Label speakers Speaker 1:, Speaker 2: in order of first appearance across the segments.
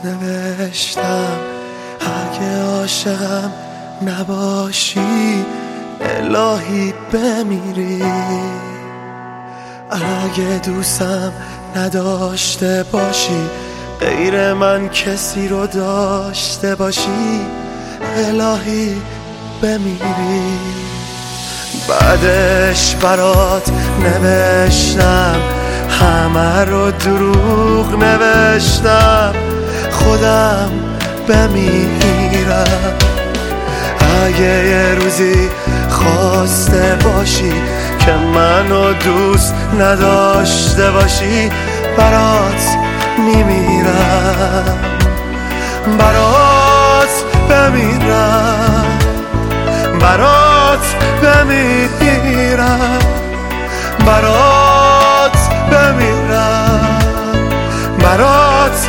Speaker 1: نوشتم اگه عاشقم نباشی الهی بمیری، اگه دوستم نداشته باشی غیر من کسی رو داشته باشی الهی بمیری. بعدش برات نوشتم همه رو دروغ نوشتم خودم بمیرم، اگه یه روزی خواسته باشی که منو دوست نداشته باشی برات میمیرم، برات بمیرم، برات بمیرم، برات بمیرم، برات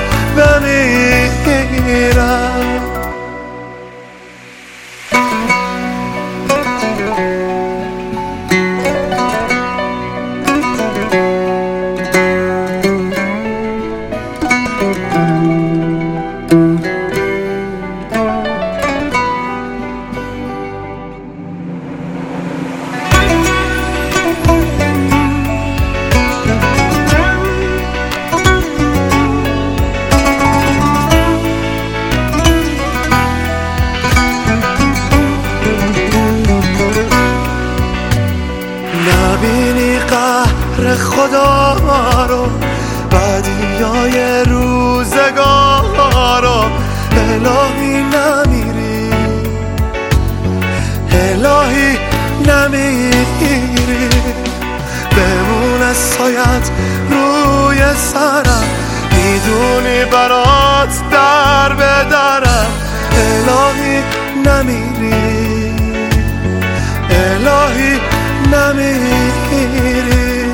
Speaker 1: بمیرم. نبینی قهر خدا رو، بدیای روزگار رو، الهی نمیری، الهی نمیری، بمونه سایت روی سرم، میدونی برات در بدرم، الهی نمیری، الهی نمیری.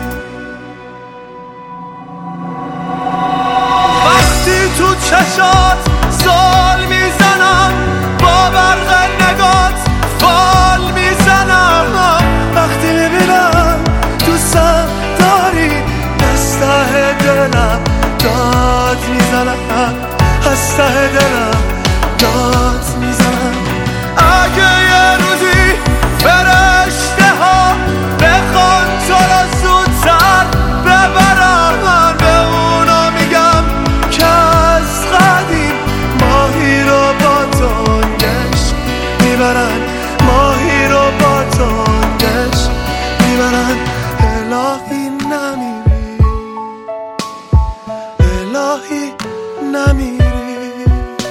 Speaker 1: وقتی تو چشات زال میزنم با برق نگات فال میزنم، وقتی میبینم دوستم داری از ته دلم داد میزنم، از ته دلم داد میزنم. اگه یه روزی فرشته ها بخوان تو رو زودتر ببرن، به اونا میگم که از قدیم ماهی رو با تنگش میبرن، ماهی رو با تنگش میبرن. الهی نمیری، الهی نمیری،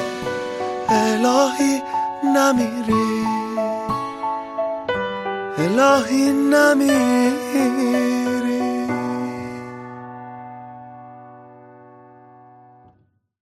Speaker 1: الهی نمیری، الهی نمیری.